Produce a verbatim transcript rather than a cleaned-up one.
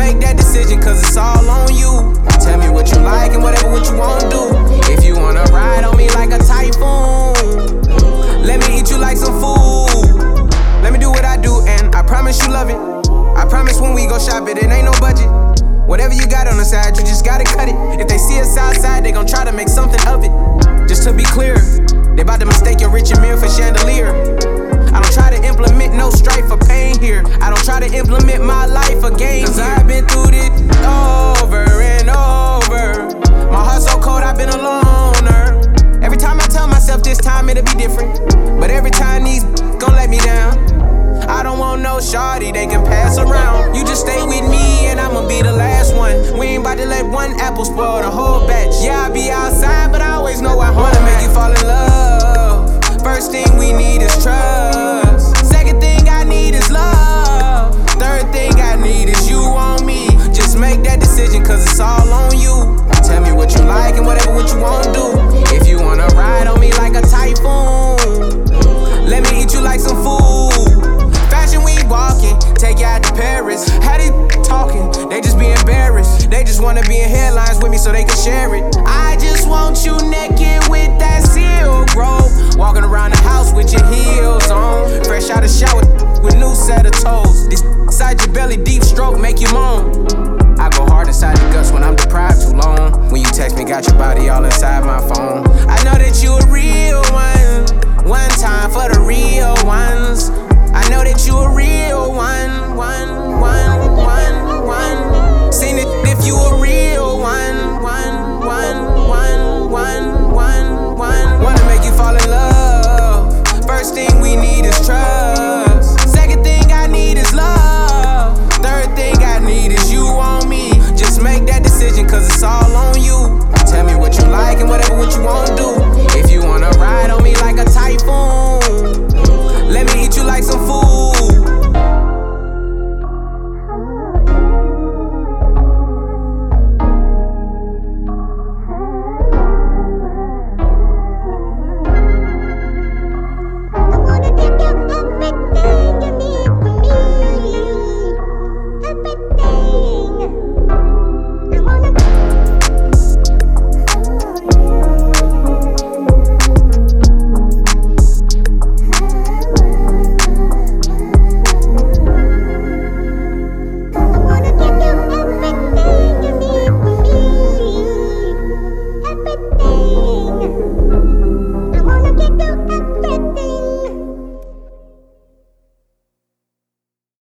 make that decision, cause it's all on you. Tell me what you like and whatever what you won't do. If you wanna ride on me like a typhoon, let me eat you like some food. Let me do what I do and I promise you love it. I promise when we go shop it, it ain't no budget. Whatever you got on the side, you just gotta cut it. If they see us outside, they gon' try to make something of it. Just to be clear, they bout to mistake your Richard Mille for chandelier. I don't try to implement no strife or pain here. I don't try to implement my life or game. Cause I've been through this over and over. My heart's so cold, I've been a loner. Every time I tell myself this time it'll be different, but every time these gon' let me down. I don't want no shawty, they can pass around. You just stay with me and I'ma be the last one. We ain't about to let one apple spoil the whole batch. Yeah, I be outside, but I always know I wanna make you fall in love. First thing we need is trust. Second thing I need is love. Third thing I need is you on me. Just make that decision, cause it's all on you. Tell me what you like and whatever what you won't do. If you wanna ride on me like a typhoon, let me eat you like some food. Fashion week walking, take you out to Paris. How they talking? They just be embarrassed. They just wanna be in headlines with me so they can share it. I just want you naked with that silk robe, walking around the house with your heels on. Fresh out the shower with new set of toes. This inside your belly, deep stroke make you moan.